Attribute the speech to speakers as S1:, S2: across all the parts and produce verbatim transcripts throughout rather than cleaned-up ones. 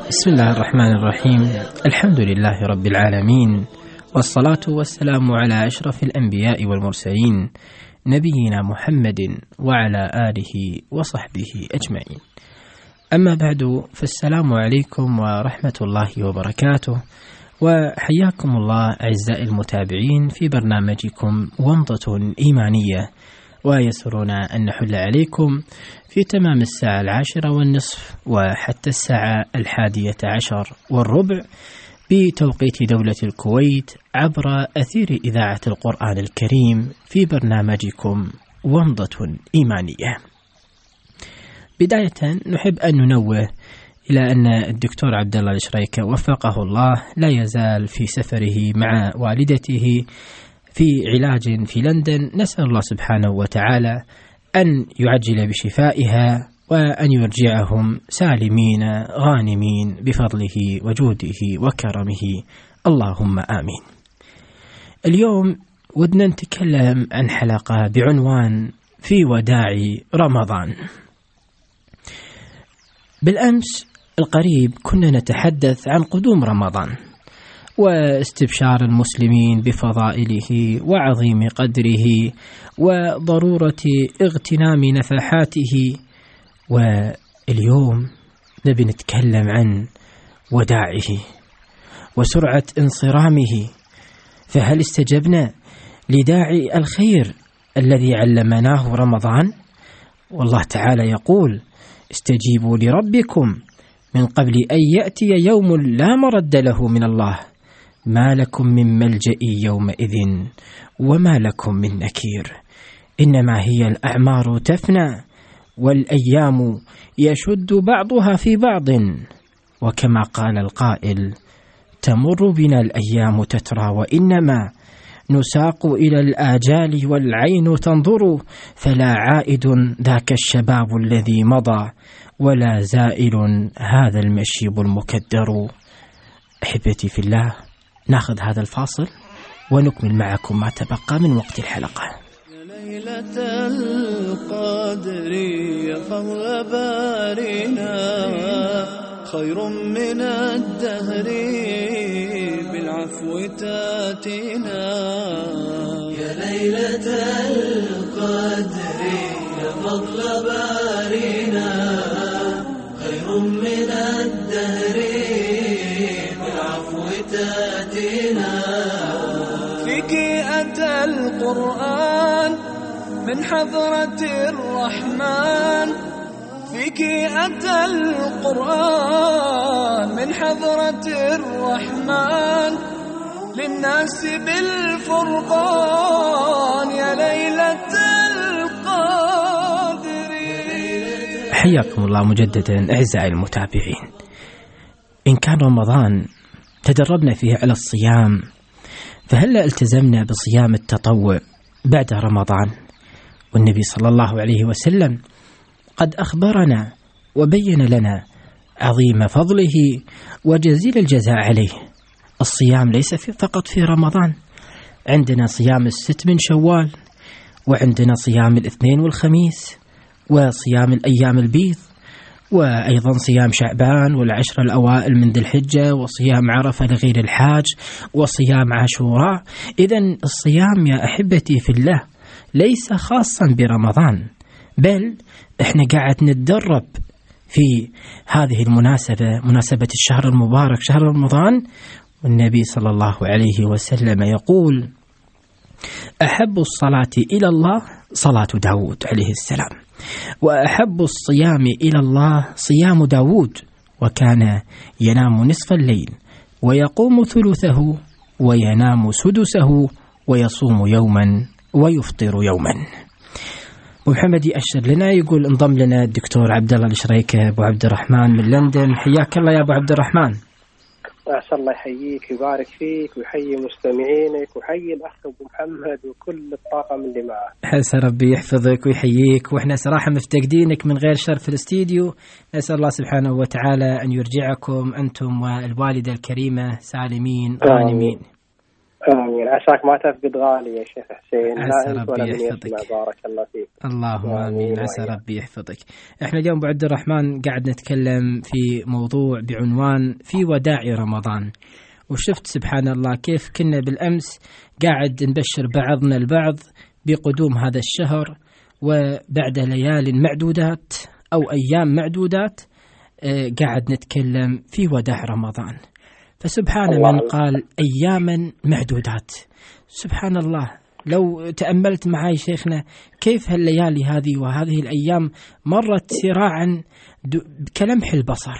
S1: بسم الله الرحمن الرحيم. الحمد لله رب العالمين، والصلاة والسلام على أشرف الأنبياء والمرسلين نبينا محمد وعلى آله وصحبه أجمعين. أما بعد، فالسلام عليكم ورحمة الله وبركاته، وحياكم الله أعزائي المتابعين في برنامجكم ومضة إيمانية، ويسرنا أن نحل عليكم في تمام الساعة العاشرة والنصف وحتى الساعة الحادية عشر والربع بتوقيت دولة الكويت عبر أثير إذاعة القرآن الكريم في برنامجكم ومضة إيمانية. بداية نحب أن ننوه إلى أن الدكتور عبد الله الشريكة وفقه الله لا يزال في سفره مع والدته في علاج في لندن. نسأل الله سبحانه وتعالى أن يعجل بشفائها وأن يرجعهم سالمين غانمين بفضله وجوده وكرمه، اللهم آمين. اليوم ودنا نتكلم عن حلقة بعنوان في وداع رمضان. بالأمس القريب كنا نتحدث عن قدوم رمضان واستبشار المسلمين بفضائله وعظيم قدره وضرورة اغتنام نفحاته، واليوم نبي نتكلم عن وداعه وسرعة انصرامه. فهل استجبنا لداعي الخير الذي علمناه رمضان؟ والله تعالى يقول: استجيبوا لربكم من قبل أن يأتي يوم لا مرد له من الله، ما لكم من ملجأ يومئذ وما لكم من نكير، إنما هي الأعمار تفنى والأيام يشد بعضها في بعض، وكما قال القائل: تمر بنا الأيام تترى وإنما نساق إلى الآجال والعين تنظر، فلا عائد ذاك الشباب الذي مضى ولا زائل هذا المشيب المكدر. أحبتي في الله، ناخذ هذا الفاصل ونكمل معكم ما تبقى من وقت الحلقة.
S2: يا ليلة القدر يا فضل بارنا، خير من الدهر بالعفو تاتينا. يا ليلة القدر يا فضل بارنا، خير من الدهر بالعفو تاتينا. فيك أتى القرآن من حضرة الرحمن، فيك أتى القرآن من حضرة الرحمن، للناس بالفرقان. يا ليلة القدر.
S1: حياكم الله مجددا أعزائي المتابعين. إن كان رمضان تدربنا فيه على الصيام، فهل التزمنا بصيام التطوع بعد رمضان؟ والنبي صلى الله عليه وسلم قد أخبرنا وبين لنا عظيم فضله وجزيل الجزاء عليه. الصيام ليس في فقط في رمضان، عندنا صيام الست من شوال، وعندنا صيام الاثنين والخميس، وصيام الأيام البيض، وأيضا صيام شعبان والعشر الأوائل من ذي الحجة، وصيام عرفة لغير الحاج، وصيام عاشوراء. إذن الصيام يا أحبتي في الله ليس خاصا برمضان، بل إحنا قاعد نتدرب في هذه المناسبة، مناسبة الشهر المبارك شهر رمضان. والنبي صلى الله عليه وسلم يقول: أحب الصلاة إلى الله صلاة داود عليه السلام، وأحب الصيام إلى الله صيام داود، وكان ينام نصف الليل ويقوم ثلثه وينام سدسه ويصوم يوما ويفطر يوما. محمد يأشر لنا، يقول انضم لنا الدكتور عبد الله الشريكة أبو عبد الرحمن من لندن. حياك الله يا أبو عبد الرحمن.
S3: عسى الله يحييك ويبارك فيك ويحيي مستمعينك ويحيي الأخ أبو محمد وكل الطاقم اللي معه.
S1: حسن ربي يحفظك ويحييك، وإحنا صراحة مفتقدينك من غير شر في الاستديو. نسأل الله سبحانه وتعالى أن يرجعكم أنتم والوالدة الكريمة سالمين غانمين.
S3: آمين. عساك ما تفقد غالي يا شيخ حسين.
S1: عسى ربي يحفظك.
S3: بارك الله فيك.
S1: اللهم آمين. عسى ربي يحفظك. احنا اليوم أبو عبد الرحمن قاعد نتكلم في موضوع بعنوان في وداع رمضان، وشفت سبحان الله كيف كنا بالأمس قاعد نبشر بعضنا البعض بقدوم هذا الشهر، وبعد ليال معدودات أو أيام معدودات قاعد نتكلم في وداع رمضان. فسبحان من قال أياما معدودات. سبحان الله، لو تأملت معي شيخنا كيف هالليالي هذه وهذه الأيام مرت سراعا كلمح البصر،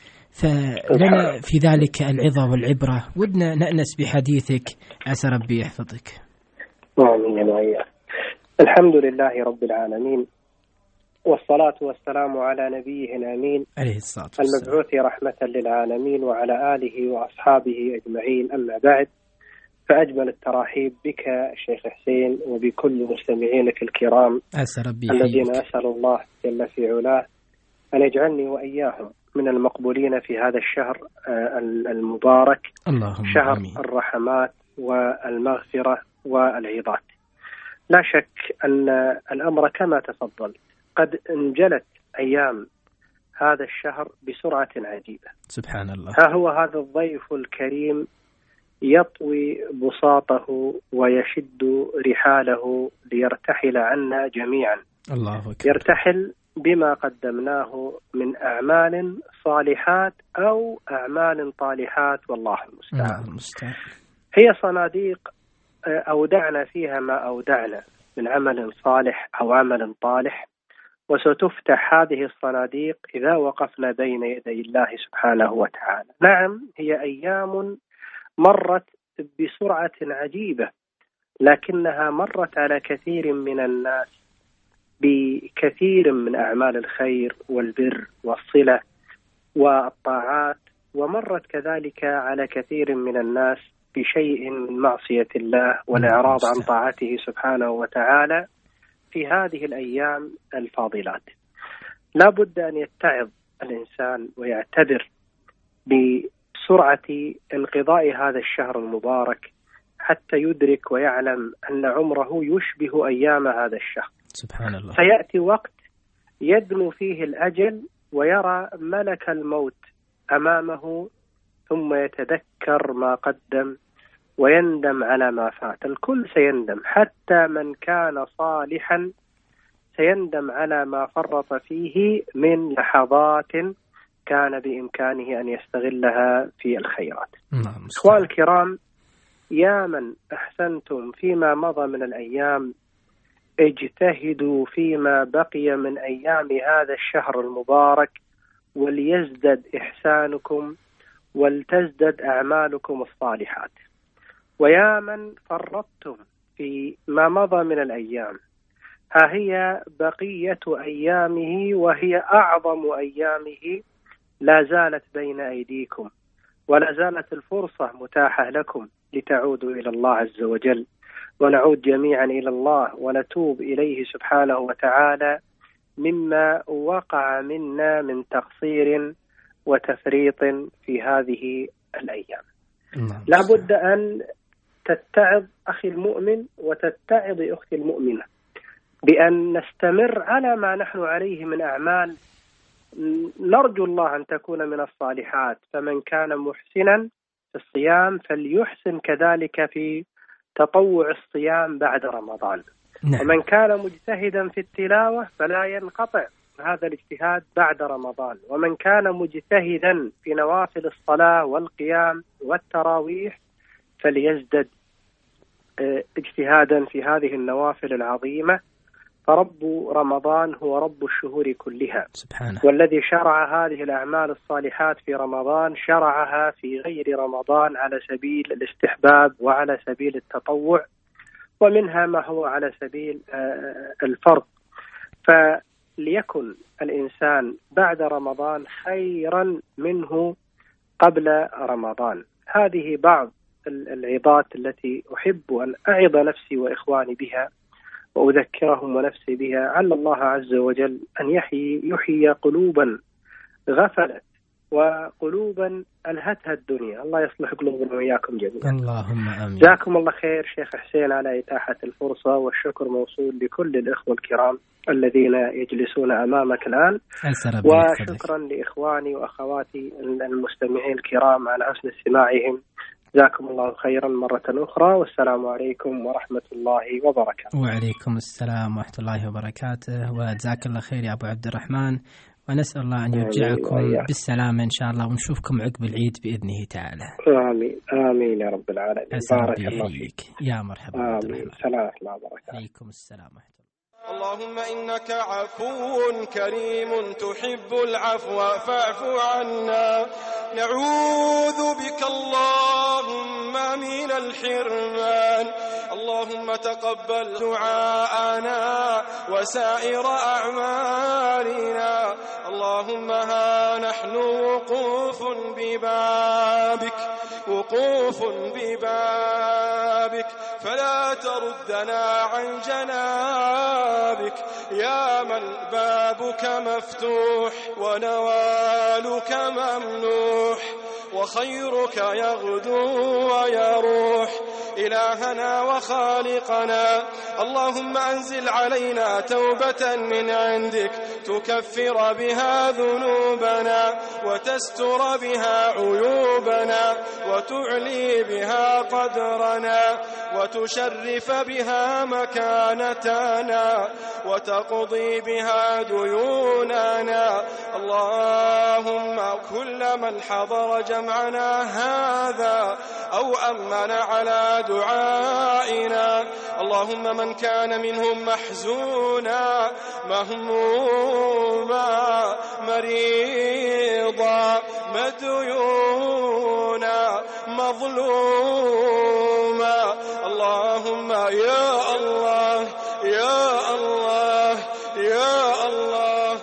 S1: فلنا في ذلك العظة والعبرة. ودنا نأنس بحديثك، عسى ربي يحفظك.
S3: آمين وإياك. الحمد لله رب العالمين، والصلاة والسلام على نبيه الأمين
S1: عليه الصلاة والسلام
S3: المبعوث رحمة للعالمين وعلى آله وأصحابه أجمعين. أما بعد، فأجمل التراحيب بك شيخ حسين وبكل مستمعينك الكرام الذين أسأل الله جل في علاه أن يجعلني وإياهم من المقبولين في هذا الشهر المبارك، شهر أمين. الرحمات والمغفرة والعظات. لا شك أن الأمر كما تفضل قد انجلت أيام هذا الشهر بسرعة عجيبة.
S1: سبحان الله.
S3: ها هو هذا الضيف الكريم يطوي بساطه ويشد رحاله ليرتحل عنا جميعا.
S1: الله أكبر.
S3: يرتحل بما قدمناه من أعمال صالحات أو أعمال طالحات، والله المستعان. هي صناديق أودعنا فيها ما أودعنا من عمل صالح أو عمل طالح، وستفتح هذه الصناديق إذا وقفنا بين يدي الله سبحانه وتعالى. نعم، هي أيام مرت بسرعة عجيبة، لكنها مرت على كثير من الناس بكثير من أعمال الخير والبر والصلة والطاعات، ومرت كذلك على كثير من الناس بشيء من معصية الله والإعراض عن طاعته سبحانه وتعالى في هذه الأيام الفاضلات. لا بد أن يتعظ الإنسان ويعتبر بسرعة انقضاء هذا الشهر المبارك حتى يدرك ويعلم أن عمره يشبه أيام هذا الشهر.
S1: سبحان الله.
S3: سيأتي وقت يدنو فيه الأجل ويرى ملك الموت أمامه، ثم يتذكر ما قدم ويندم على ما فات. الكل سيندم، حتى من كان صالحا سيندم على ما فرط فيه من لحظات كان بإمكانه أن يستغلها في الخيرات. إخوان الكرام، يا من أحسنتم فيما مضى من الأيام، اجتهدوا فيما بقي من أيام هذا الشهر المبارك، وليزدد إحسانكم ولتزدد أعمالكم الصالحات. ويا من فرطتم في ما مضى من الأيام، ها هي بقية أيامه وهي أعظم أيامه لا زالت بين أيديكم، ولا زالت الفرصة متاحة لكم لتعودوا إلى الله عز وجل، ونعود جميعا إلى الله ونتوب إليه سبحانه وتعالى مما وقع منا من تقصير وتفريط في هذه الأيام. لا بد أن تتعظ أخي المؤمن وتتعظ أختي المؤمنة بأن نستمر على ما نحن عليه من أعمال نرجو الله أن تكون من الصالحات. فمن كان محسنا في الصيام فليحسن كذلك في تطوع الصيام بعد رمضان. نعم. ومن كان مجتهدا في التلاوة فلا ينقطع هذا الاجتهاد بعد رمضان. ومن كان مجتهدا في نوافل الصلاة والقيام والتراويح فليزدد اجتهادا في هذه النوافل العظيمة، فرب رمضان هو رب الشهور كلها
S1: سبحانه.
S3: والذي شرع هذه الأعمال الصالحات في رمضان شرعها في غير رمضان على سبيل الاستحباب وعلى سبيل التطوع، ومنها ما هو على سبيل الفرض. فليكن الإنسان بعد رمضان خيرا منه قبل رمضان. هذه بعض العظات التي أحب أن أعظ نفسي وإخواني بها وأذكرهم ونفسي بها، على الله عز وجل أن يحيي, يحيي قلوبا غفلت وقلوبا ألهتها الدنيا. الله يصلح قلوبنا وإياكم جميعا.
S1: اللهم آمين.
S3: جزاكم الله خير شيخ حسين على إتاحة الفرصة، والشكر موصول لكل الإخوة الكرام الذين يجلسون أمامك الآن، وشكرا لإخواني وأخواتي المستمعين الكرام على حسن استماعهم. جزاكم الله خيرا مرة أخرى، والسلام عليكم ورحمة الله وبركاته.
S1: وعليكم السلام ورحمة الله وبركاته، وجزاك الله خير يا أبو عبد الرحمن، ونسأل الله أن يرجعكم بالسلامة إن شاء الله، ونشوفكم عقب العيد بإذنه تعالى.
S3: آمين آمين يا رب العالمين. بارك الله فيك.
S1: يا مرحبا.
S3: آمين. سلام الله وبركاته.
S1: عليكم السلام ورحمة الله.
S4: اللهم إنك عفو كريم تحب العفو فاعف عنا. نعوذ بك اللهم من الحرمان. اللهم تقبل دعاءنا وسائر أعمالنا. اللهم ها نحن وقوف ببابك وقوف ببابك فلا تردنا عن جنابك يا من بابك مفتوح ونوالك ممنوح وخيرك يغدو ويروح. إلهنا وخالقنا، اللهم أنزل علينا توبة من عندك تكفر بها ذنوبنا وتستر بها عيوبنا وتعلي بها قدرنا وتشرف بها مكانتنا وتقضي بها ديوننا. اللهم كل من حضر جمعنا هذا أو أمن على دعائنا، اللهم من كان منهم محزونا مهموما مريضا مديونا مظلوما، اللهم يا الله يا الله يا الله.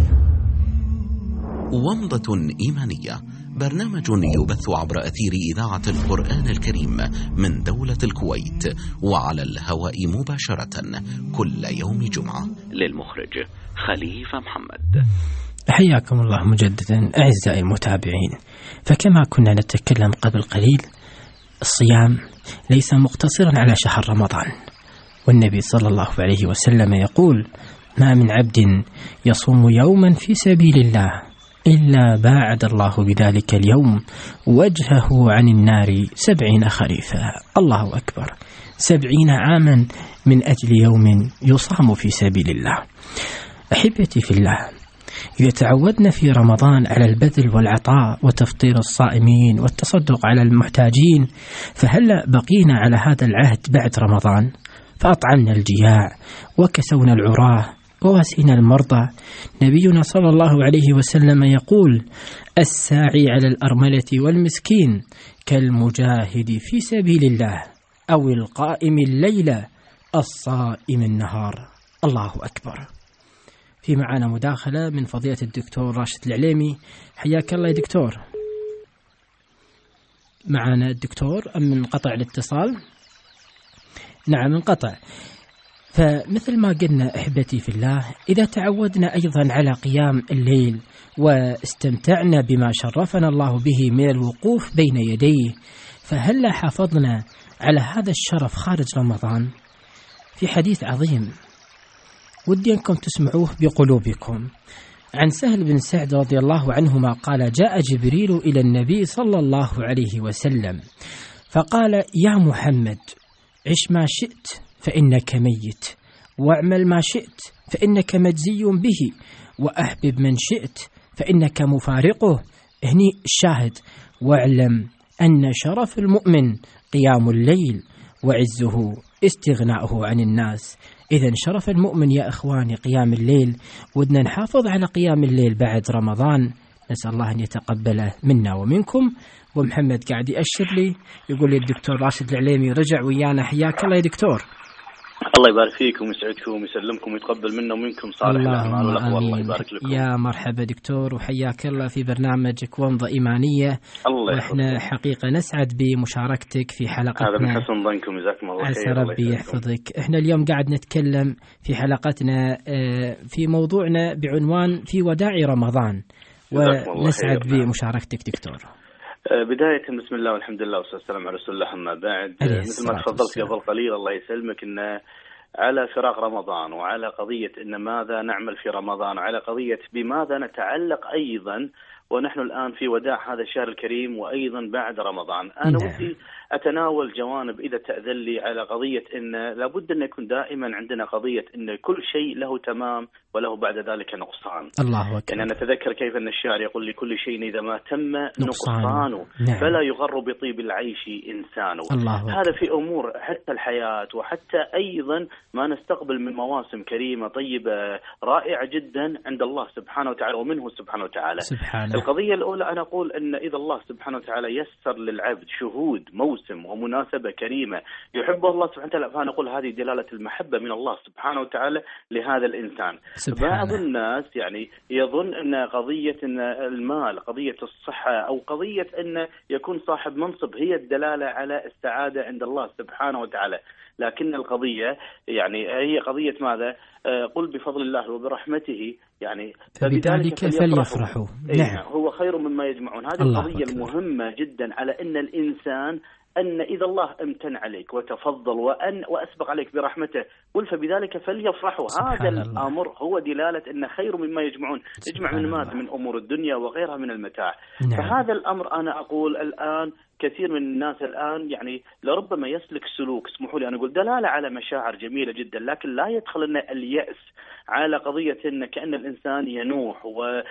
S5: ومضة إيمانية، برنامج يبث عبر أثير إذاعة القرآن الكريم من دولة الكويت، وعلى الهواء مباشرة كل يوم جمعة. للمخرج خليفة محمد.
S1: حياكم الله مجددا أعزائي المتابعين. فكما كنا نتكلم قبل قليل، الصيام ليس مقتصرا على شهر رمضان، والنبي صلى الله عليه وسلم يقول: ما من عبد يصوم يوما في سبيل الله إلا باعد الله بذلك اليوم وجهه عن النار سبعين خريفا. الله أكبر، سبعين عاما من أجل يوم يصام في سبيل الله. أحبتي في الله، إذا تعودنا في رمضان على البذل والعطاء وتفطير الصائمين والتصدق على المحتاجين، فهل بقينا على هذا العهد بعد رمضان؟ فأطعمنا الجياع وكسونا العراه وواسينا المرضى. نبينا صلى الله عليه وسلم يقول: الساعي على الأرملة والمسكين كالمجاهد في سبيل الله أو القائم الليل الصائم النهار. الله أكبر. في معنا مداخلة من فضيلة الدكتور راشد العليمي. حياك الله يا دكتور. معنا الدكتور أم منقطع الاتصال؟ نعم انقطع. فمثل ما قلنا أحبتي في الله، إذا تعودنا أيضا على قيام الليل واستمتعنا بما شرفنا الله به من الوقوف بين يديه، فهل حافظنا على هذا الشرف خارج رمضان؟ في حديث عظيم ودي أنكم تسمعوه بقلوبكم، عن سهل بن سعد رضي الله عنهما قال: جاء جبريل إلى النبي صلى الله عليه وسلم فقال: يا محمد، عش ما شئت فإنك ميت، واعمل ما شئت فإنك مجزي به، وأحبب من شئت فإنك مفارقه. هني الشاهد: واعلم أن شرف المؤمن قيام الليل وعزه استغناؤه عن الناس. إذن شرف المؤمن يا إخواني قيام الليل، ودنا نحافظ على قيام الليل بعد رمضان. نسأل الله أن يتقبله منا ومنكم. ومحمد قاعد يأشر لي يقول لي الدكتور راشد العليمي رجع ويانا. حياك الله يا دكتور.
S6: الله يبارك فيكم ويسعدكم ويسلمكم ويتقبل منا ومنكم صالح الأعمال والأقوال. الله يبارك لكم.
S1: يا مرحبا دكتور، وحياك الله في برنامجك ومضة إيمانية.
S6: الله
S1: وإحنا حقيقة نسعد بمشاركتك في حلقتنا.
S6: هذا من حسن ظنكم، جزاكم الله خير.
S1: عسى ربي يحفظك. إحنا اليوم قاعد نتكلم في حلقتنا في موضوعنا بعنوان في وداع رمضان، ونسعد بمشاركتك دكتور.
S6: بداية بسم الله والحمد لله والصلاة والسلام على رسول الله. أما بعد، مثل ما تفضلت قبل قليل الله يسلمك، إن على فراق رمضان وعلى قضية إن ماذا نعمل في رمضان، وعلى قضية بماذا نتعلق أيضا ونحن الآن في وداع هذا الشهر الكريم وأيضا بعد رمضان. أنا ودي أتناول جوانب إذا تأذن لي على قضية إن لابد أن يكون دائما عندنا قضية إن كل شيء له تمام وله بعد ذلك نقصان.
S1: الله أكبر.
S6: يعني أنا أتذكر كيف أن الشاعر يقول لكل شيء إذا ما تم
S1: نقصان.
S6: نقصانه
S1: نعم.
S6: فلا يغر بطيب العيش إنسانه.
S1: الله
S6: هذا في أمور حتى الحياة، وحتى أيضا ما نستقبل من مواسم كريمة طيبة رائعة جدا عند الله سبحانه وتعالى ومنه سبحانه وتعالى.
S1: سبحانه.
S6: القضية الأولى أنا أقول أن إذا الله سبحانه وتعالى يسر للعبد شهود موسم ومناسبة كريمة يحبه الله سبحانه وتعالى، فأنا أقول هذه دلالة المحبة من الله سبحانه وتعالى لهذا الإنسان.
S1: سبحانه.
S6: بعض الناس يعني يظن أن قضية أن المال، قضية الصحة، أو قضية أن يكون صاحب منصب هي الدلالة على السعادة عند الله سبحانه وتعالى، لكن القضية يعني هي قضية ماذا؟ قل بفضل الله وبرحمته يعني
S1: فبذلك فليفرحوا.
S6: نعم. هو خير مما يجمعون. هذه القضية المهمة جدا على أن الإنسان أن إذا الله امتن عليك وتفضل وأن وأسبق عليك برحمته قل فبذلك فليفرحوا. هذا الأمر هو دلالة أن خير مما يجمعون، يجمع من ماذا؟ من أمور الدنيا وغيرها من المتاع. نعم. فهذا الأمر أنا أقول الآن كثير من الناس الآن يعني لربما يسلك سلوك، اسمحوا لي أنا أقول دلالة على مشاعر جميلة جدا، لكن لا يدخل لنا اليأس على قضية أن كأن الإنسان ينوح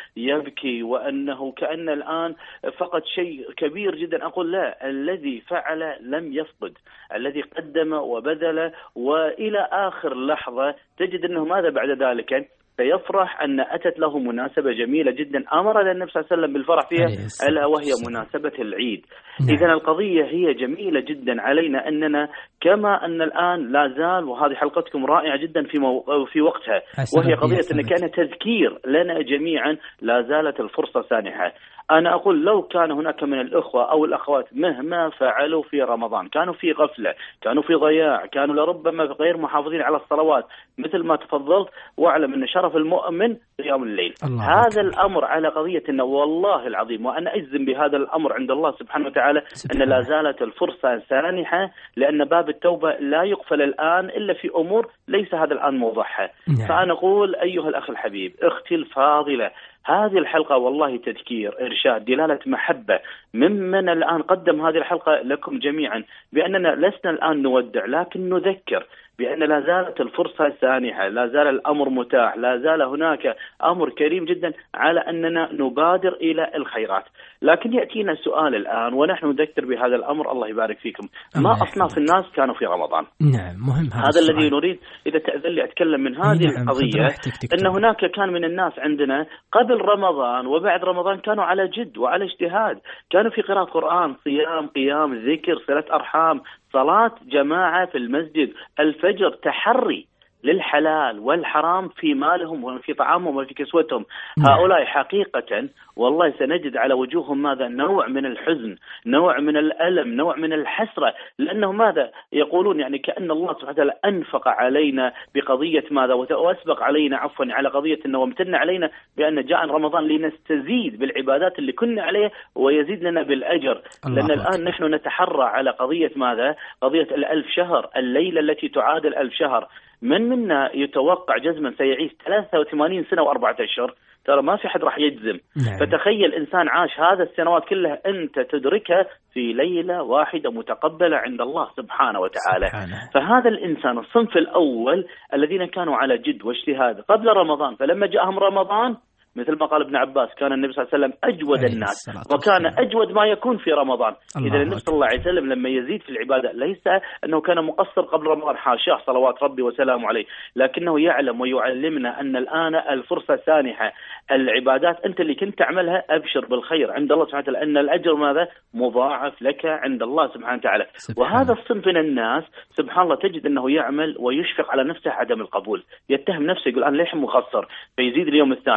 S6: ويبكي وأنه كأن الآن فقد شيء كبير جدا. أقول لا، الذي فعل لم يفقد، الذي قدم وبذل وإلى آخر لحظة تجد أنه ماذا بعد ذلك سيفرح أن أتت له مناسبة جميلة جدا أمر النبي صلى الله عليه وسلم بالفرح فيها، ألا وهي مناسبة العيد. إذن القضية هي جميلة جدا علينا أننا كما أن الآن لا زال، وهذه حلقتكم رائعة جدا في مو... في وقتها، وهي قضية أن كان تذكير لنا جميعا لا زالت الفرصة سانحة. أنا أقول لو كان هناك من الأخوة أو الأخوات مهما فعلوا في رمضان كانوا في غفلة، كانوا في ضياع، كانوا لربما غير محافظين على الصلوات مثل ما تفضلت، واعلم أن شرف المؤمن قيام الليل. هذا أكبر. الأمر على قضية أنه والله العظيم وأنا أجزم بهذا الأمر عند الله سبحانه وتعالى سبحانه. أن لا زالت الفرصة سانحة، لأن باب التوبة لا يقفل الآن إلا في أمور ليس هذا الآن موضحها. نعم. فأنا أقول أيها الأخ الحبيب أختي الفاضلة، هذه الحلقة والله تذكير، إرشاد، دلالة محبة ممن الآن قدم هذه الحلقة لكم جميعا، بأننا لسنا الآن نودع لكن نذكر بأن لا زالت الفرصة سانحة، لا زال الأمر متاح، لا زال هناك أمر كريم جدا على أننا نبادر إلى الخيرات. لكن يأتينا سؤال الآن ونحن نذكر بهذا الأمر، الله يبارك فيكم، ما أصناف الناس كانوا في رمضان؟
S1: نعم مهم هذا,
S6: هذا الذي نريد إذا تأذن لي أتكلم من هذه نعم القضية. أن هناك كان من الناس عندنا قبل رمضان وبعد رمضان كانوا على جد وعلى اجتهاد، كانوا في قراءة قرآن، صيام، قيام، ذكر، صلة أرحام، صلاة جماعة في المسجد، الفجر، تحري للحلال والحرام في مالهم وفي طعامهم وفي كسوتهم. هؤلاء حقيقة والله سنجد على وجوههم ماذا؟ نوع من الحزن، نوع من الألم، نوع من الحسرة، لأنه ماذا يقولون؟ يعني كأن الله سبحانه وتعالى أنفق علينا بقضية ماذا؟ وأسبق علينا عفوا على قضية أنه وامتن علينا بأن جاء رمضان لنستزيد بالعبادات اللي كنا عليها ويزيد لنا بالأجر. لأن الآن نحن نتحرى على قضية ماذا؟ قضية الألف شهر، الليلة التي تعادل ألف شهر. من منا يتوقع جزما سيعيش ثلاثة وثمانين سنة وأربعة أشهر؟ ترى ما في حد راح يجزم. نعم. فتخيل إنسان عاش هذا السنوات كلها أنت تدركها في ليلة واحدة متقبلة عند الله سبحانه وتعالى. سبحانه. فهذا الإنسان الصنف الأول الذين كانوا على جد واجتهاد قبل رمضان، فلما جاءهم رمضان مثل ما قال ابن عباس كان النبي صلى الله عليه وسلم أجود الناس وكان أجود ما يكون في رمضان. إذا النبي صلى الله عليه وسلم لما يزيد في العبادة ليس أنه كان مقصر قبل رمضان، حاشاه صلوات ربي وسلامه عليه، لكنه يعلم ويعلمنا أن الآن الفرصة سانحة، العبادات أنت اللي كنت تعملها أبشر بالخير عند الله سبحانه وتعالى، أن الأجر ماذا؟ مضاعف لك عند الله سبحانه وتعالى. وهذا الصنف من الناس سبحان الله تجد أنه يعمل ويشفق على نفسه عدم القبول، يتهم نفسه يقول أنا ليش مقصر، فيزيد اليوم الثاني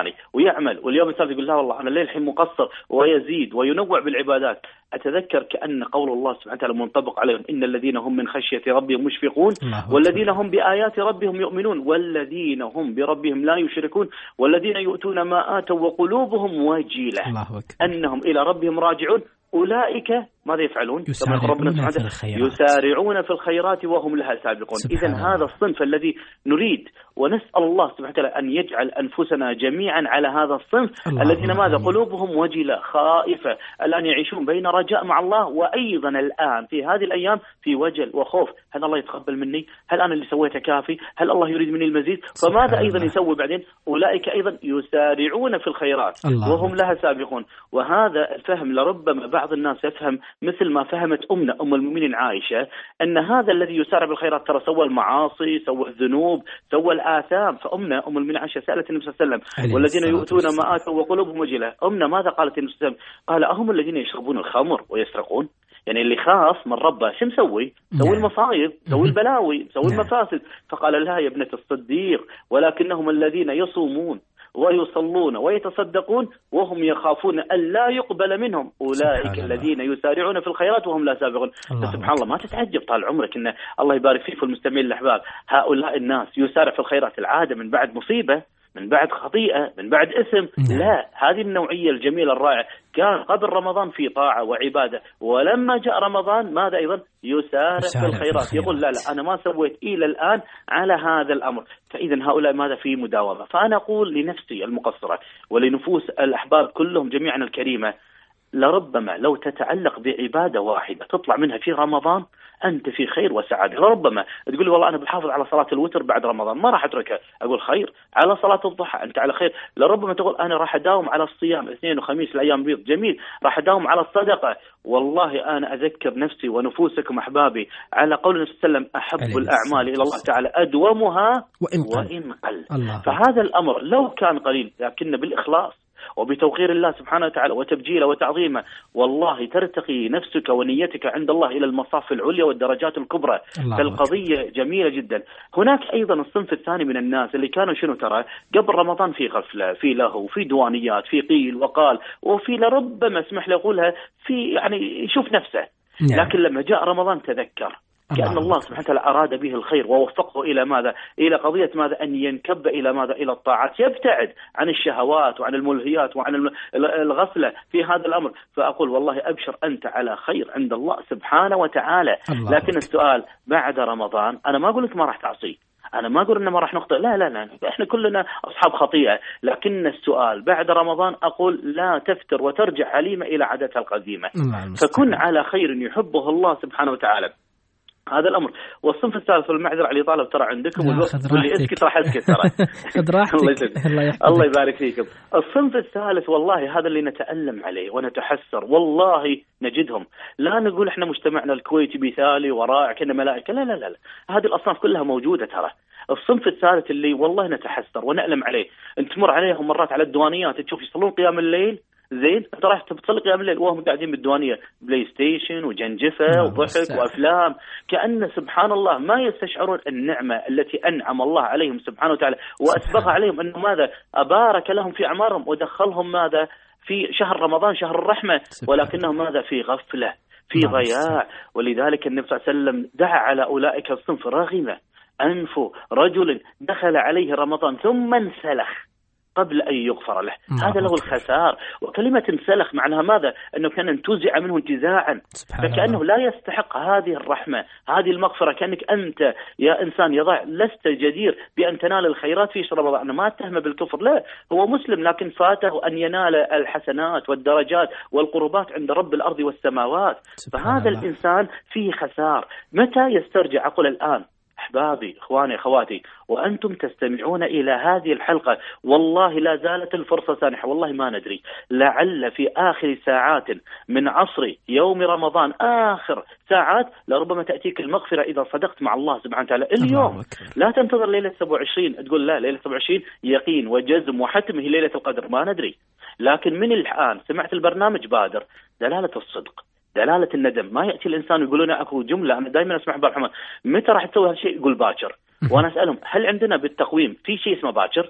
S6: ويعمل، واليوم الثالث يقول لا والله أنا الليل الحين مقصر، ويزيد وينوع بالعبادات. أتذكر كأن قول الله سبحانه وتعالى منطبق عليهم: إن الذين هم من خشية ربهم مشفقون والذين هم بآيات ربهم يؤمنون والذين هم بربهم لا يشركون والذين يؤتون ما آتوا وقلوبهم وجلة أنهم إلى ربهم راجعون أولئك ماذا يفعلون؟
S1: يسارعون في الخيرات
S6: يسارعون في الخيرات وهم لها سابقون. إذن هذا الصنف الذي نريد، ونسأل الله سبحانه وتعالى أن يجعل أنفسنا جميعا على هذا الصنف الذين ماذا قلوبهم وجلة خائفة، الآن يعيشون بين رجاء مع الله، وأيضا الآن في هذه الأيام في وجل وخوف: هل الله يتقبل مني؟ هل أنا اللي سويته كافي؟ هل الله يريد مني المزيد؟ فماذا أيضا يسوي بعدين؟ أولئك أيضا يسارعون في الخيرات وهم لها سابقون. وهذا الفهم لربما بعض الناس يفهم مثل ما فهمت أمنا أم المؤمنين عائشة، أن هذا الذي يسارع بالخيرات ترى سوى المعاصي، سوى الذنوب، سوى الآثام. فأمنا أم المؤمنين عائشة سألت النبي صلى الله عليه وسلم: والذين يؤتون ما آتوا وقلوبهم وجلة. أمنا ماذا قالت النبي صلى الله عليه وسلم؟ قال: أهم الذين يشربون الخمر ويسرقون؟ يعني اللي خاف من ربه شو مسوي؟ سوي المصايب، سوي البلاوي، سوي المفاسد. فقال لها: يا ابنة الصديق، ولكنهم الذين يصومون ويصلون ويتصدقون وهم يخافون أن لا يقبل منهم أولئك الذين يسارعون في الخيرات وهم لا سابقون. سبحان الله، ما تتعجب طال عمرك إن الله يبارك فيك في المستمعين الأحباب، هؤلاء الناس يسارع في الخيرات العادة من بعد مصيبة، من بعد خطيئة، من بعد اسم. لا، هذه النوعية الجميلة الرائعة. كان قبل رمضان في طاعة وعبادة، ولما جاء رمضان ماذا أيضا؟ يسارع في الخيرات، يقول لا لا أنا ما سويت إلى الآن على هذا الأمر. فإذا هؤلاء ماذا؟ في مداومة. فأنا أقول لنفسي المقصرة ولنفوس الأحباب كلهم جميعا الكريمة: لربما لو تتعلق بعبادة واحدة تطلع منها في رمضان أنت في خير وسعادة. لربما تقول لي والله أنا بحافظ على صلاة الوتر بعد رمضان ما راح أتركها، أقول خير. على صلاة الضحى أنت على خير. لربما تقول أنا راح أداوم على الصيام اثنين وخميس الأيام بيض، جميل. راح أداوم على الصدقة. والله أنا أذكر نفسي ونفوسكم أحبابي على قول النبي صلى الله عليه وسلم: أحب الأعمال إلى الله تعالى أدومها وإن قل, وإن قل. فهذا الأمر لو كان قليل لكن بالإخلاص وبتوقير الله سبحانه وتعالى وتبجيله وتعظيمه، والله ترتقي نفسك ونيتك عند الله إلى المصاف العليا والدرجات الكبرى. فالقضية جميلة جدا. هناك أيضا الصنف الثاني من الناس اللي كانوا شنو ترى قبل رمضان في غفلة، في لهو، في دوانيات، في قيل وقال، وفي لربما اسمح لي أقولها في يعني يشوف نفسه. لكن لما جاء رمضان تذكر كأن الله سبحانه وتعالى أراد به الخير ووفقه إلى ماذا؟ إلى قضية ماذا؟ أن ينكب إلى ماذا؟ إلى الطاعات، يبتعد عن الشهوات وعن الملهيات وعن الغفلة في هذا الأمر. فأقول والله أبشر أنت على خير عند الله سبحانه وتعالى. لكن السؤال بعد رمضان، أنا ما أقول لك ما راح تعصي، أنا ما أقول إنه ما راح نخطئ، لا لا لا، إحنا كلنا أصحاب خطيئة. لكن السؤال بعد رمضان أقول لا تفتر وترجع حليمة إلى عادتها القديمة. فكن على خير يحبه الله سبحانه وتعالى. هذا الأمر. والصنف الثالث والمعذرة علي طالب ترى عندكم واللي اسكت راح اسكت ترى.
S1: خذ راحتك.
S6: الله يبارك فيكم. الصنف الثالث والله هذا اللي نتألم عليه ونتحسر، والله نجدهم. لا نقول احنا مجتمعنا الكويتي مثالي ورائع كنا ملائكة، لا لا لا لا، هذه الأصناف كلها موجودة ترى. الصنف الثالث اللي والله نتحسر ونألم عليه، انت تمر عليهم مرات على الديوانيات تشوف يصلون قيام الليل، زين انت راح تصلي قيام الليل وهم قاعدين بالديوانيه بلاي ستيشن وجنجفه وضحك وافلام، كأن سبحان الله ما يستشعرون النعمه التي انعم الله عليهم سبحانه وتعالى واسبغها عليهم، انه ماذا ابارك لهم في اعمارهم ودخلهم ماذا في شهر رمضان شهر الرحمه، ولكنهم ماذا في غفله في ضياع. ولذلك النبي صلى الله عليه وسلم دعا على اولئك الصنف رغم انف رجل دخل عليه رمضان ثم انسلخ قبل أن يغفر له. هذا له الخسار. وكلمة انسلخ معناها ماذا؟ أنه كان انتزع منه انتزاعا، فكأنه لا يستحق هذه الرحمة هذه المغفرة. كأنك أنت يا إنسان يضع لست جدير بأن تنال الخيرات في شهر رمضان. أنا ما أتهمه بالكفر، لا، هو مسلم لكن فاته أن ينال الحسنات والدرجات والقربات عند رب الأرض والسماوات. فهذا الله. الإنسان فيه خسار. متى يسترجع؟ أقول الآن أحبابي إخواني أخواتي وأنتم تستمعون إلى هذه الحلقة، والله لا زالت الفرصة سانحة، والله ما ندري، لعل في آخر ساعات من عصر يوم رمضان آخر ساعات لربما تأتيك المغفرة إذا صدقت مع الله سبحانه وتعالى اليوم. لا تنتظر ليلة سبعة وعشرين تقول لا ليلة سبعة وعشرين يقين وجزم وحتم هي ليلة القدر، ما ندري. لكن من الآن سمعت البرنامج بادر، دلالة الصدق دلالة الندم. ما يأتي الإنسان يقولون أكو جملة أنا دائما أسمع أبو محمد متى راح تسوي هالشيء؟ يقول باكر. وأنا أسألهم هل عندنا بالتقويم في شيء اسمه باكر؟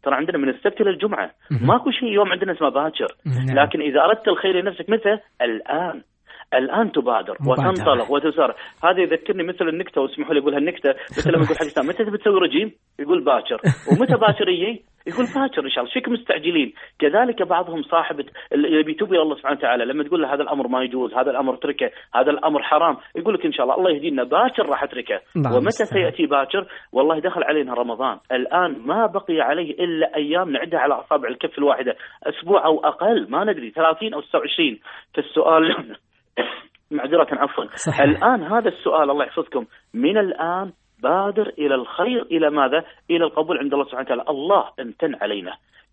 S6: ترى عندنا من السبت إلى الجمعة، ماكو شيء يوم عندنا اسمه باكر. لكن إذا أردت الخير لنفسك متى؟ الآن الآن تبادر وتنطلق وتسار. هذا يذكرني مثل النكتة، واسمحوا لي أقولها النكتة، مثل لما يقول حق متى تبي تسوي رجيم؟ يقول باكر. ومتى باكر يجي؟ يقول باكر إن شاء الله. فيكم مستعجلين. كذلك بعضهم صاحب اللي بيتوب إلى الله سبحانه وتعالى، لما تقول له هذا الأمر ما يجوز، هذا الأمر اتركه، هذا الأمر حرام، يقول لك إن شاء الله الله يهدينا باكر راح اتركه. ومتى سيأتي باكر؟ والله دخل علينا رمضان الآن، ما بقي عليه إلا أيام نعدها على أصابع الكف الواحدة، أسبوع أو أقل، ما ندري ثلاثين أو ستة وعشرين. فالسؤال معذرة عفوا، الآن هذا السؤال الله يحفظكم، من الآن بادر إلى الخير، إلى ماذا؟ إلى القبول عند الله سبحانه وتعالى. الله امتن علينا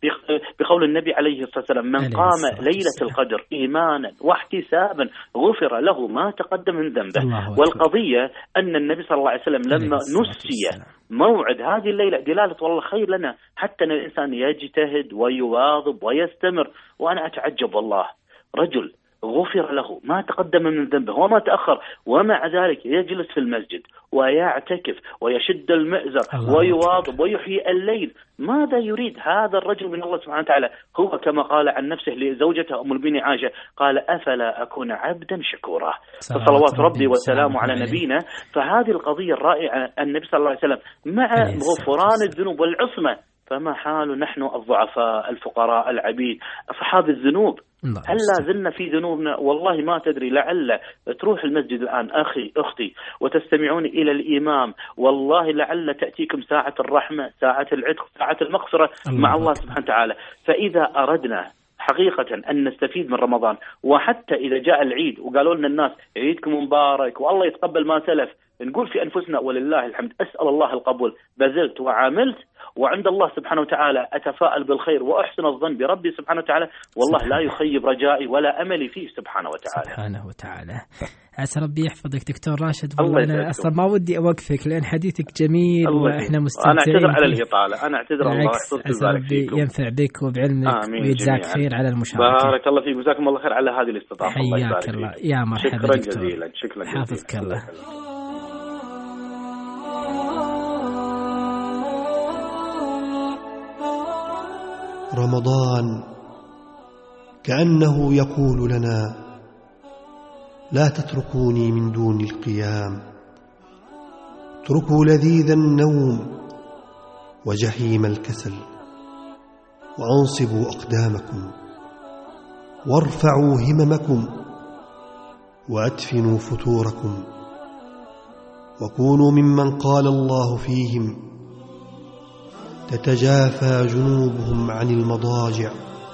S6: بقول النبي عليه الصلاة والسلام: من قام ليلة القدر إيمانا واحتسابا غفر له ما تقدم من ذنبه. والقضية أن النبي صلى الله عليه وسلم لما نسي موعد هذه الليلة دلالة والله خير لنا، حتى أن الإنسان يجتهد ويواظب ويستمر. وأنا أتعجب والله، رجل غفر له ما تقدم من ذنبه وما تأخر، ومع ذلك يجلس في المسجد ويعتكف ويشد المئزر ويواظب ويحيي الليل. ماذا يريد هذا الرجل من الله سبحانه وتعالى؟ هو كما قال عن نفسه لزوجته أم المؤمنين عائشة، قال: أفلا أكون عبدا شكورا. فصلوات ربي وسلامه على نبينا. فهذه القضية الرائعة، النبي صلى الله عليه وسلم مع غفران الذنوب والعصمة، فما حال نحن الضعفاء الفقراء العبيد أصحاب الذنوب؟ هل لا زلنا في ذنوبنا؟ والله ما تدري، لعل تروح المسجد الآن أخي أختي وتستمعون إلى الإمام، والله لعل تأتيكم ساعة الرحمة، ساعة العتق، ساعة المغفرة مع الله سبحانه وتعالى. فإذا أردنا حقيقة أن نستفيد من رمضان، وحتى إذا جاء العيد وقالوا لنا الناس عيدكم مبارك والله يتقبل ما سلف، نقول في أنفسنا ولله الحمد، أسأل الله القبول، بذلت وعاملت، وعند الله سبحانه وتعالى أتفائل بالخير وأحسن الظن بربي سبحانه وتعالى، والله لا يخيب رجائي ولا أملي فيه سبحانه وتعالى.
S1: سبحانه وتعالى. عسى ربي يحفظك دكتور راشد. والله أنا أصلا ما ودي أوقفك لأن حديثك جميل وإحنا مستمتعين.
S6: أنا أعتذر على الإطالة، أنا أعتذر. الله يحفظك ويبارك فيكم،
S1: ينفع بك وبعلمك ويجزاك خير على المشاركة.
S6: بارك الله فيك، جزاكم الله خير على هذه الاستضافة.
S1: حياك الله. يا مرحبا
S6: شكرا
S1: دكتور.
S6: جزيلا. شكرا جزيلا.
S1: حافظك الله.
S7: رمضان كأنه يقول لنا: لا تتركوني من دون القيام، اتركوا لذيذ النوم وجحيم الكسل، وأنصبوا أقدامكم وارفعوا هممكم وأدفنوا فتوركم، وكونوا ممن قال الله فيهم: تتجافى جنوبهم عن المضاجع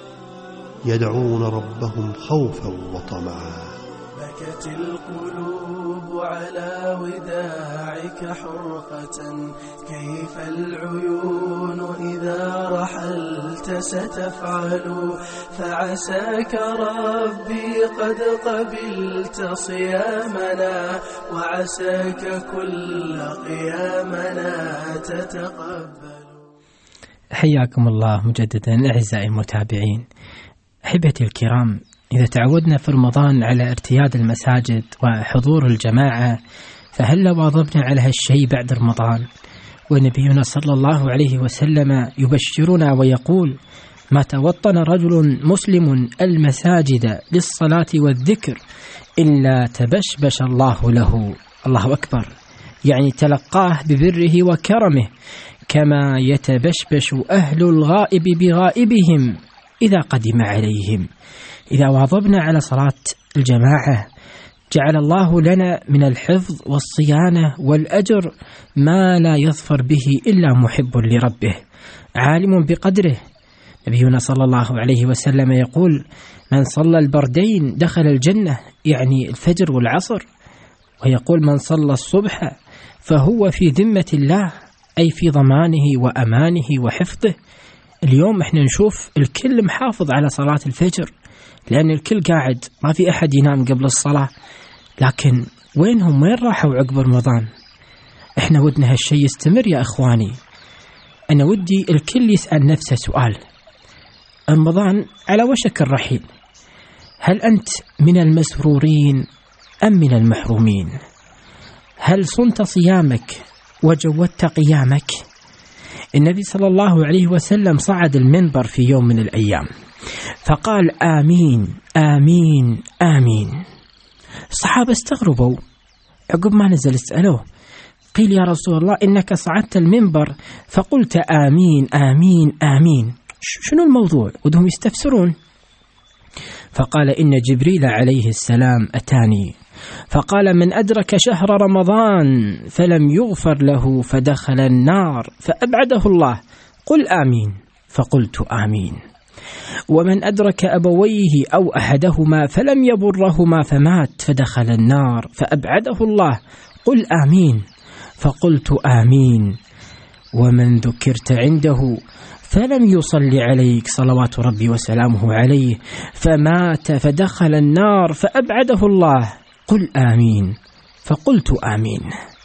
S7: يدعون ربهم خوفا وطمعا.
S2: بكت القلوب على وداعك حرقة، كيف العيون إذا رحلت ستفعل، فعساك ربي قد قبلت صيامنا، وعساك كل قيامنا تتقبل.
S1: حياكم الله مجددا أعزائي المتابعين. أحبتي الكرام، إذا تعودنا في رمضان على ارتياد المساجد وحضور الجماعة، فهل واظبنا على هالشيء بعد رمضان؟ ونبينا صلى الله عليه وسلم يبشرنا ويقول: ما توطن رجل مسلم المساجد للصلاة والذكر إلا تبشبش الله له. الله أكبر، يعني تلقاه ببره وكرمه، كما يتبشبش أهل الغائب بغائبهم إذا قدم عليهم. إذا واظبنا على صلاة الجماعة جعل الله لنا من الحفظ والصيانة والأجر ما لا يظفر به إلا محب لربه عالم بقدره. نبينا صلى الله عليه وسلم يقول: من صلى البردين دخل الجنة، يعني الفجر والعصر. ويقول: من صلى الصبح فهو في ذمة الله، أي في ضمانه وأمانه وحفظه. اليوم احنا نشوف الكل محافظ على صلاة الفجر، لأن الكل قاعد، ما في أحد ينام قبل الصلاة. لكن وينهم؟ وين راحوا عقب رمضان؟ احنا ودنا هالشيء يستمر يا أخواني. أنا ودي الكل يسأل نفسه سؤال: رمضان على وشك الرحيل، هل أنت من المسرورين أم من المحرومين؟ هل صنت صيامك وجودت قيامك؟ النبي صلى الله عليه وسلم صعد المنبر في يوم من الأيام فقال آمين آمين آمين. الصحابة استغربوا، عقب ما نزل اسألوه، قيل يا رسول الله إنك صعدت المنبر فقلت آمين آمين آمين، شنو الموضوع؟ ودهم يستفسرون. فقال إن جبريل عليه السلام أتاني فقال من أدرك شهر رمضان فلم يغفر له فدخل النار فأبعده الله، قل آمين، فقلت آمين. ومن أدرك أبويه أو أحدهما فلم يبرهما فمات فدخل النار فأبعده الله، قل آمين، فقلت آمين. ومن ذكرت عنده فلم يصلي عليك صلوات ربي وسلامه عليه فمات فدخل النار فأبعده الله، قل آمين، فقلت آمين.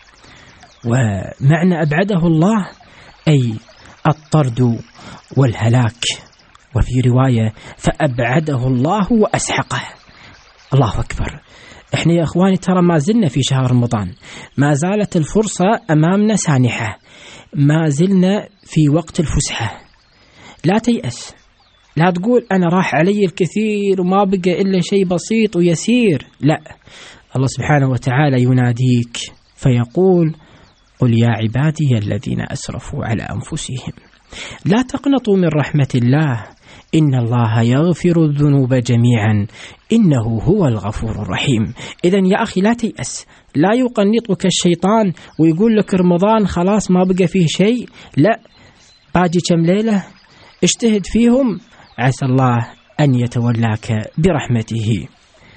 S1: ومعنى أبعده الله أي الطرد والهلاك، وفي رواية فأبعده الله وأسحقه. الله أكبر. إحنا يا أخواني ترى ما زلنا في شهر رمضان، ما زالت الفرصة أمامنا سانحة، ما زلنا في وقت الفسحة. لا تيأس، لا تقول أنا راح علي الكثير وما بقى إلا شيء بسيط ويسير، لا، الله سبحانه وتعالى يناديك فيقول قل يا عبادي الذين أسرفوا على أنفسهم لا تقنطوا من رحمة الله إن الله يغفر الذنوب جميعا إنه هو الغفور الرحيم. إذن يا أخي لا تيأس، لا يقنطك الشيطان ويقول لك رمضان خلاص ما بقى فيه شيء، لا، باقي كم ليلة اجتهد فيهم، عسى الله أن يتولاك برحمته.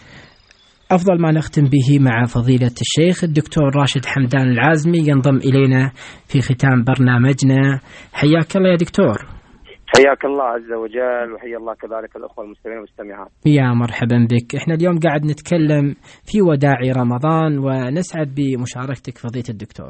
S1: أفضل ما نختم به مع فضيلة الشيخ الدكتور راشد حمدان العازمي ينضم إلينا في ختام برنامجنا. حياك الله يا دكتور.
S8: حياك الله عز وجل، وحيا الله كذلك الأخوة المستمعين والمستمعات.
S1: يا مرحبا بك. احنا اليوم قاعد نتكلم في وداع رمضان ونسعد بمشاركتك فضيلة الدكتور.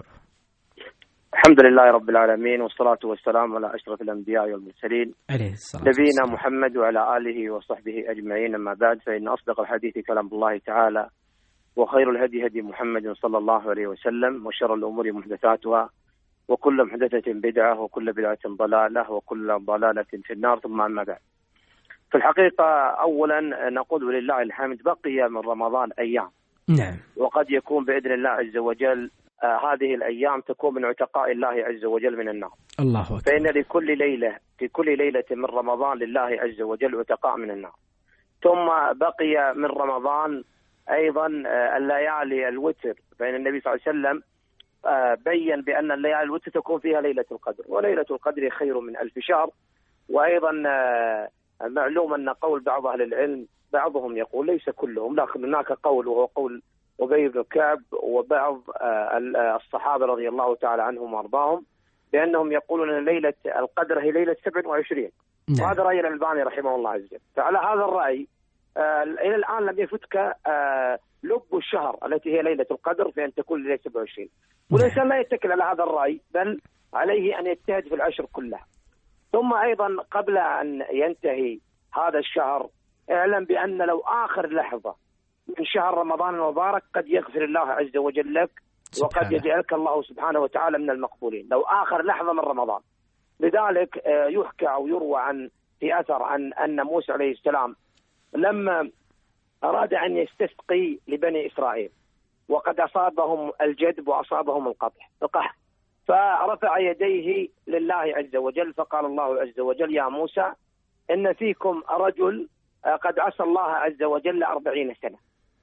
S8: الحمد لله رب العالمين، والصلاة والسلام على أشرف الأنبياء والمرسلين
S1: عليه الصلاة
S8: نبينا محمد وعلى آله وصحبه أجمعين. أما بعد، فإن أصدق الحديث كلام الله تعالى، وخير الهدي هدي محمد صلى الله عليه وسلم، وشر الأمور محدثاتها، وكل محدثة بدعة، وكل بدعة ضلالة، وكل ضلالة في النار. ثم أما بعد، في الحقيقة أولا نقول ولله الحمد بقي من رمضان أيام،
S1: نعم،
S8: وقد يكون بإذن الله عز وجل آه هذه الأيام تكون من عتقاء الله عز وجل من النار.
S1: الله أكبر.
S8: فإن لكل ليلة في كل ليلة من رمضان لله عز وجل عتقاء من النار. ثم بقي من رمضان أيضا آه الليالي الوتر، فإن النبي صلى الله عليه وسلم آه بين بأن الليالي الوتر تكون فيها ليلة القدر، وليلة القدر خير من ألف شهر. وأيضا آه معلوم أن قول بعض أهل العلم، بعضهم يقول ليس كلهم، لكن هناك قول وهو قول أبي بن كعب وبعض الصحابة رضي الله تعالى عنهم وارضاهم، بأنهم يقولون أن ليلة القدر هي ليلة سبع وعشرين.
S1: نعم.
S8: وهذا رأي الألباني رحمه الله عز وجل. فعلى هذا الرأي آه إلى الآن لم يفتك آه لب الشهر التي هي ليلة القدر في أن تكون ليلة سبع وعشرين. والإنسان لا يتكل على هذا الرأي، بل عليه أن يجتهد في العشر كلها. ثم أيضا قبل أن ينتهي هذا الشهر اعلم بأن لو آخر لحظة من شهر رمضان المبارك قد يغفر الله عز وجل لك، وقد يجعلك الله سبحانه وتعالى من المقبولين، لو آخر لحظة من رمضان. لذلك يحكى أو يروى عن في أثر عن أن موسى عليه السلام لما أراد أن يستسقي لبني إسرائيل وقد أصابهم الجدب وأصابهم القطح القحط، فرفع يديه لله عز وجل، فقال الله عز وجل يا موسى إن فيكم رجل قد عصى الله عز وجل أربعين سنة.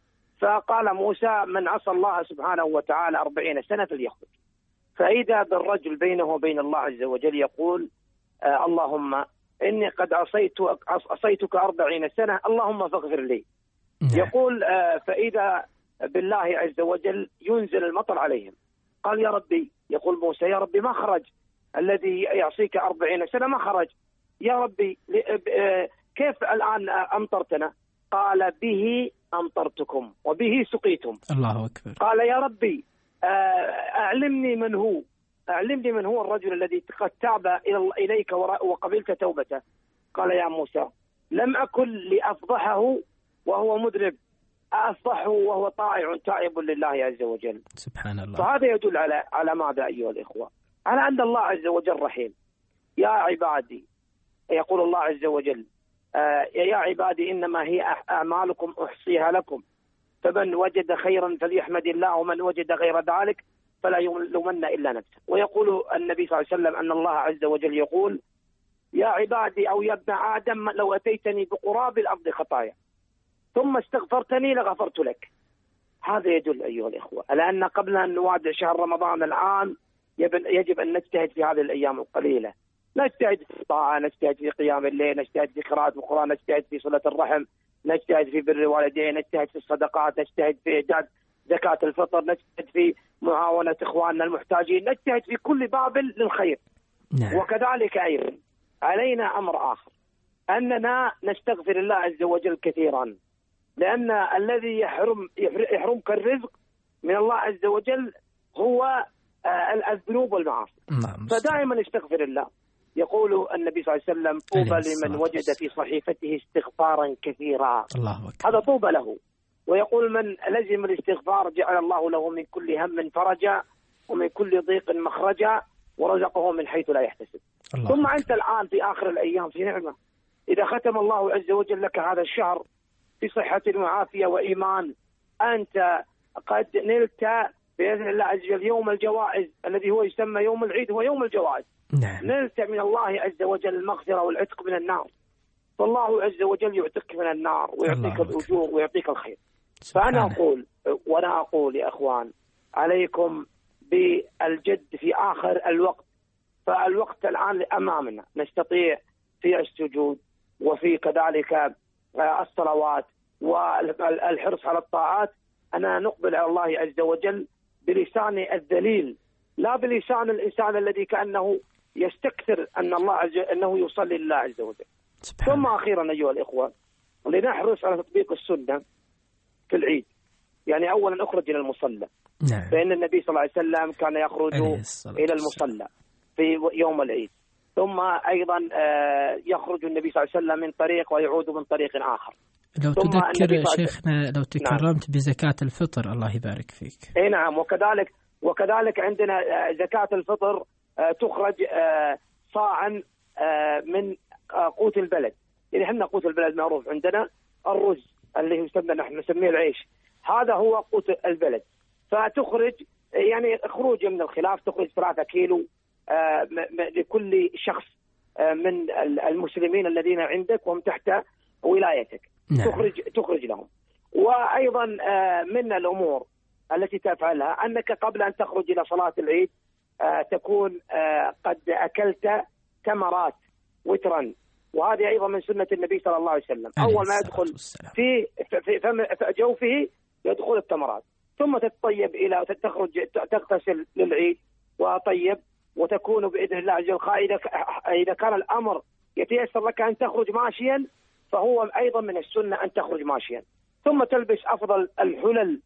S8: فقال موسى من عصى الله سبحانه وتعالى أربعين سنة فليخرج. فإذا بالرجل بينه وبين الله عز وجل يقول آه اللهم إني قد عصيت عصيتك أربعين سنة اللهم فاغفر لي. يقول آه فإذا بالله عز وجل ينزل المطر عليهم. قال يا ربي، يقول موسى يا ربي ما خرج الذي يعصيك أربعين سنة ما خرج، يا ربي كيف الآن أمطرتنا؟ قال به أمطرتكم وبه سقيتم.
S1: الله أكبر.
S8: قال يا ربي أعلمني من هو أعلمني من هو الرجل الذي قد تاب إليك وقبلت توبته. قال يا موسى لم أكن لأفضحه وهو مذنب، أفضحه وهو طائع تائب لله عز وجل.
S1: سبحان الله.
S8: فهذا يدل على على ماذا أيها الإخوة؟ على أن الله عز وجل رحيم، يا عبادي، يقول الله عز وجل يا عبادي إنما هي أعمالكم أحصيها لكم فمن وجد خيرا فليحمد الله ومن وجد غير ذلك فلا يلومن إلا نفسه. ويقول النبي صلى الله عليه وسلم أن الله عز وجل يقول يا عبادي أو يا ابن آدم لو أتيتني بقراب الأرض خطايا ثم استغفرتني لغفرت لك. هذا يدل أيها الإخوة على أن قبل أن نوادع شهر رمضان الآن يجب أن نجتهد في هذه الأيام القليلة، نجتهد في الطاعة، نجتهد في قيام الليل، نجتهد في قراءة القرآن، نجتهد في صلة الرحم، نجتهد في بر الوالدين، نجتهد في الصدقات، نجتهد في إيجاد زكاة الفطر، نجتهد في معاونة إخواننا المحتاجين، نجتهد في كل باب للخير. نعم. وكذلك أيضا علينا أمر آخر، أننا نستغفر الله عز وجل كثيرا، لأن الذي يحرم يحرمك الرزق من الله عز وجل هو الذنوب والمعاصي. نعم. فدائما نستغفر الله. يقول النبي صلى الله عليه وسلم طوبى لمن وجد في صحيفته استغفارا كثيرا. الله أكبر. هذا طوبى له. ويقول من لزم الاستغفار جعل الله له من كل هم فرجا ومن كل ضيق مخرجا ورزقه من حيث لا يحتسب. ثم أنت الآن في آخر الأيام في نعمة، إذا ختم الله عز وجل لك هذا الشهر في صحة وعافية وإيمان، أنت قد نلت بإذن الله عز وجل يوم الجوائز الذي هو يسمى يوم العيد، هو يوم الجوائز. نعم. نلت من الله عز وجل المغفرة والعتق من النار، فالله عز وجل يعتق من النار ويعطيك الأجور ويعطيك الخير. فأنا أقول وأنا أقول يا أخوان عليكم بالجد في آخر الوقت، فالوقت الآن أمامنا، نستطيع في السجود وفي كذلك الصلوات والحرص على الطاعات أنا نقبل على الله عز وجل بلسان الذليل، لا بلسان الإنسان الذي كأنه يستكثر أن الله عز أنه يصلي لله عز وجل. ثم أخيرا أيها الإخوة لنحرص على تطبيق السنة في العيد، يعني أولا أخرج إلى المصلى. نعم. فإن النبي صلى الله عليه وسلم كان يخرج إلى المصلى في يوم العيد، ثم أيضا يخرج النبي صلى الله عليه وسلم من طريق ويعود من طريق آخر.
S1: لو تذكر شيخنا لو تكرمت. نعم. بزكاة الفطر الله يبارك فيك.
S8: اي نعم. وكذلك وكذلك عندنا زكاة الفطر تخرج صاعا من قوت البلد، يعني احنا قوت البلد معروف عندنا الرز اللي يسمى نحن نسميه العيش، هذا هو قوت البلد. فتخرج يعني خروج من الخلاف تخرج ثلاثة كيلو لكل شخص من المسلمين الذين عندك وهم تحت ولايتك. نعم. تخرج تخرج لهم. وأيضا من الأمور التي تفعلها أنك قبل أن تخرج إلى صلاة العيد تكون قد أكلت تمرات وترا، وهذه أيضا من سنة النبي صلى الله عليه وسلم. أول ما يدخل في في جوفه يدخل التمرات، ثم تتطيب إلى تخرج تغتسل للعيد وطيب، وتكون بإذن الله عز وجل إذا كان الأمر يتيسر لك أن تخرج ماشيا فهو أيضا من السنة أن تخرج ماشيا، ثم تلبس أفضل الحلل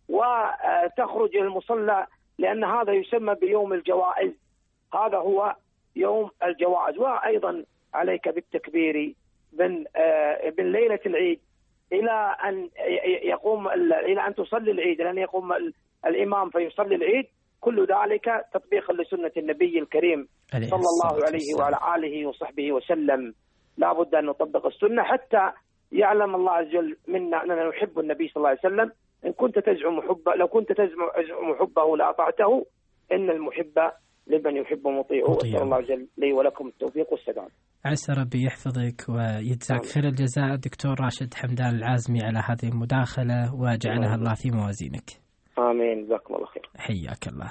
S8: وتخرج إلى المصلى، لأن هذا يسمى بيوم الجوائز، هذا هو يوم الجوائز. وأيضا عليك بالتكبير من من ليلة العيد إلى أن يقوم إلى أن تصلي العيد، لأن يقوم الإمام فيصلي العيد، كل ذلك تطبيقا لسنة النبي الكريم صلى الله عليه وعلى آله وصحبه وسلم. لا بد أن نطبق السنة حتى يعلم الله عز وجل منا أننا نحب النبي صلى الله عليه وسلم. إن كنت تزعم حبه لو كنت تزعم حبه لأطعته، إن المحب لمن يحب مطيعه. وأسأل الله عز وجل لي ولكم التوفيق والسداد.
S1: عسى ربي يحفظك ويجزاك خير الجزاء دكتور راشد حمدان العازمي على هذه المداخلة، وجعلها الله في موازينك.
S8: آمين. جزاكم الله خير.
S1: حياك الله.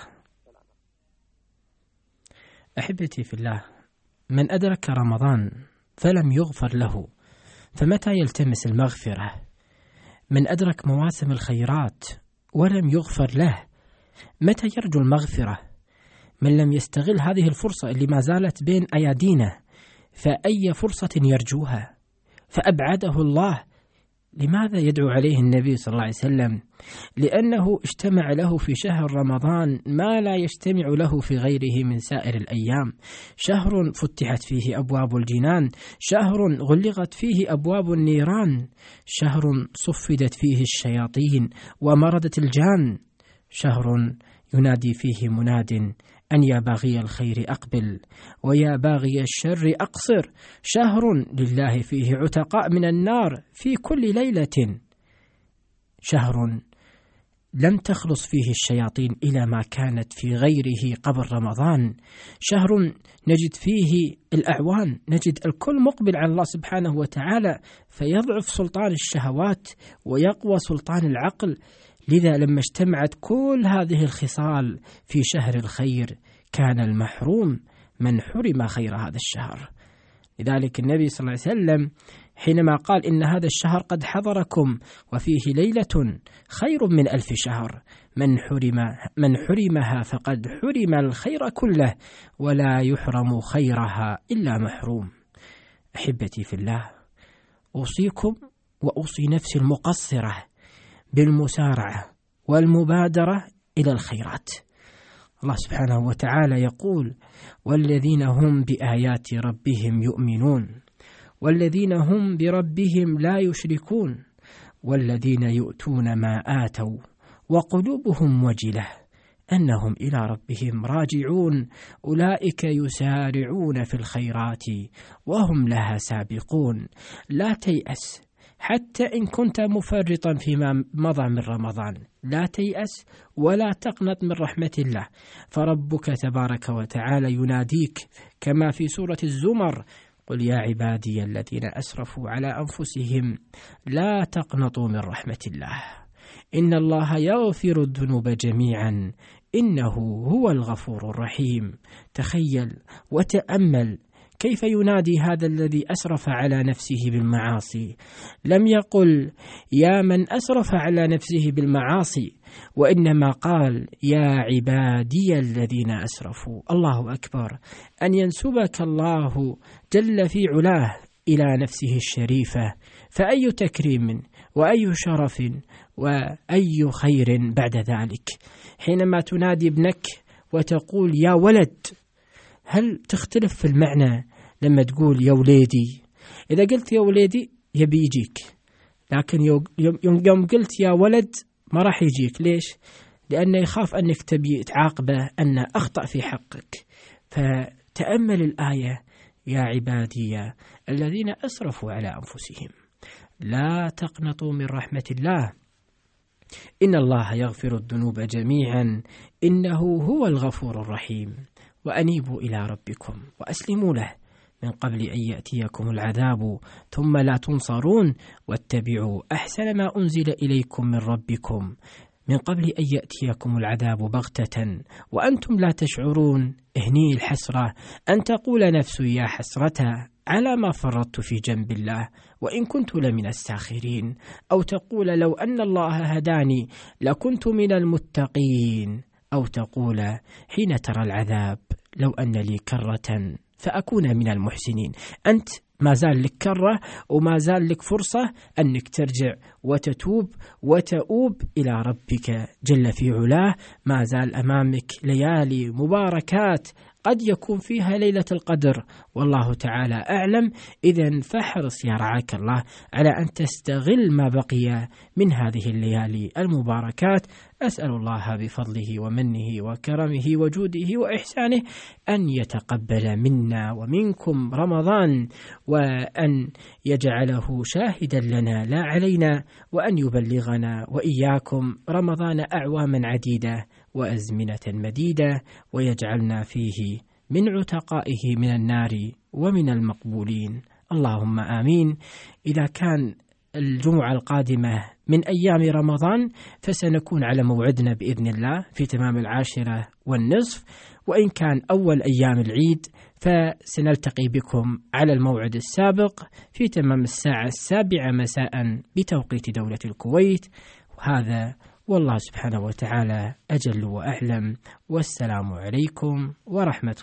S1: أحبتي في الله، من أدرك رمضان فلم يغفر له فمتى يلتمس المغفرة؟ من أدرك مواسم الخيرات ولم يغفر له متى يرجو المغفرة؟ من لم يستغل هذه الفرصة اللي ما زالت بين أيادينا فأي فرصة يرجوها؟ فأبعده الله. لماذا يدعو عليه النبي صلى الله عليه وسلم؟ لأنه اجتمع له في شهر رمضان ما لا يجتمع له في غيره من سائر الأيام، شهر فتحت فيه أبواب الجنان، شهر غلقت فيه أبواب النيران، شهر صفدت فيه الشياطين ومردت الجان، شهر ينادي فيه مناد أن يا باغي الخير أقبل ويا باغي الشر أقصر، شهر لله فيه عتقاء من النار في كل ليلة، شهر لم تخلص فيه الشياطين إلى ما كانت في غيره قبل رمضان، شهر نجد فيه الأعوان، نجد الكل مقبل على الله سبحانه وتعالى، فيضعف سلطان الشهوات ويقوى سلطان العقل. لذا لما اجتمعت كل هذه الخصال في شهر الخير كان المحروم من حرم خير هذا الشهر. لذلك النبي صلى الله عليه وسلم حينما قال إن هذا الشهر قد حضركم وفيه ليلة خير من ألف شهر، من حرم من حرمها فقد حرم الخير كله ولا يحرم خيرها إلا محروم. أحبتي في الله، أوصيكم وأوصي نفسي المقصرة بالمسارعة والمبادرة إلى الخيرات. الله سبحانه وتعالى يقول: والذين هم بآيات ربهم يؤمنون والذين هم بربهم لا يشركون والذين يؤتون ما آتوا وقلوبهم وجلة أنهم إلى ربهم راجعون أولئك يسارعون في الخيرات وهم لها سابقون. لا تيأس حتى إن كنت مفرطا فيما مضى من رمضان، لا تيأس ولا تقنط من رحمة الله، فربك تبارك وتعالى يناديك كما في سورة الزمر: قل يا عبادي الذين أسرفوا على أنفسهم لا تقنطوا من رحمة الله إن الله يغفر الذنوب جميعا إنه هو الغفور الرحيم. تخيل وتأمل كيف ينادي هذا الذي أسرف على نفسه بالمعاصي، لم يقل يا من أسرف على نفسه بالمعاصي، وإنما قال يا عبادي الذين أسرفوا. الله أكبر، أن ينسبك الله جل في علاه إلى نفسه الشريفة، فأي تكريم وأي شرف وأي خير بعد ذلك. حينما تنادي ابنك وتقول يا ولد، هل تختلف في المعنى لما تقول يا وليدي؟ إذا قلت يا وليدي يبي يجيك، لكن يوم قلت يا ولد ما راح يجيك. ليش؟ لأنه يخاف أنك تبي تعاقبه أن أخطأ في حقك. فتأمل الآية: يا عبادي الذين أسرفوا على أنفسهم لا تقنطوا من رحمة الله إن الله يغفر الذنوب جميعا إنه هو الغفور الرحيم. وأنيبوا إلى ربكم وأسلموا له من قبل أن يأتيكم العذاب ثم لا تنصرون واتبعوا أحسن ما أنزل إليكم من ربكم من قبل أن يأتيكم العذاب بغتة وأنتم لا تشعرون. اهني الحسرة أن تقول نفس يا حسرة على ما فرطت في جنب الله وإن كنت لمن الساخرين، أو تقول لو أن الله هداني لكنت من المتقين، أو تقول حين ترى العذاب لو أن لي كرة فأكون من المحسنين. أنت ما زال لك كرة وما زال لك فرصة أنك ترجع وتتوب وتؤوب إلى ربك جل في علاه. ما زال أمامك ليالي مباركات قد يكون فيها ليلة القدر والله تعالى أعلم. إذن فاحرص يا رعاك الله على أن تستغل ما بقي من هذه الليالي المباركات. أسأل الله بفضله ومنه وكرمه وجوده وإحسانه أن يتقبل منا ومنكم رمضان، وأن يجعله شاهدا لنا لا علينا، وأن يبلغنا وإياكم رمضان أعواما عديدة وأزمنة مديدة، ويجعلنا فيه من عتقائه من النار ومن المقبولين. اللهم آمين. إذا كان الجمعة القادمة من أيام رمضان فسنكون على موعدنا بإذن الله في تمام العاشرة والنصف، وإن كان أول أيام العيد فسنلتقي بكم على الموعد السابق في تمام الساعة السابعة مساء بتوقيت دولة الكويت. وهذا والله سبحانه وتعالى أجل وأعلم، والسلام عليكم ورحمة الله.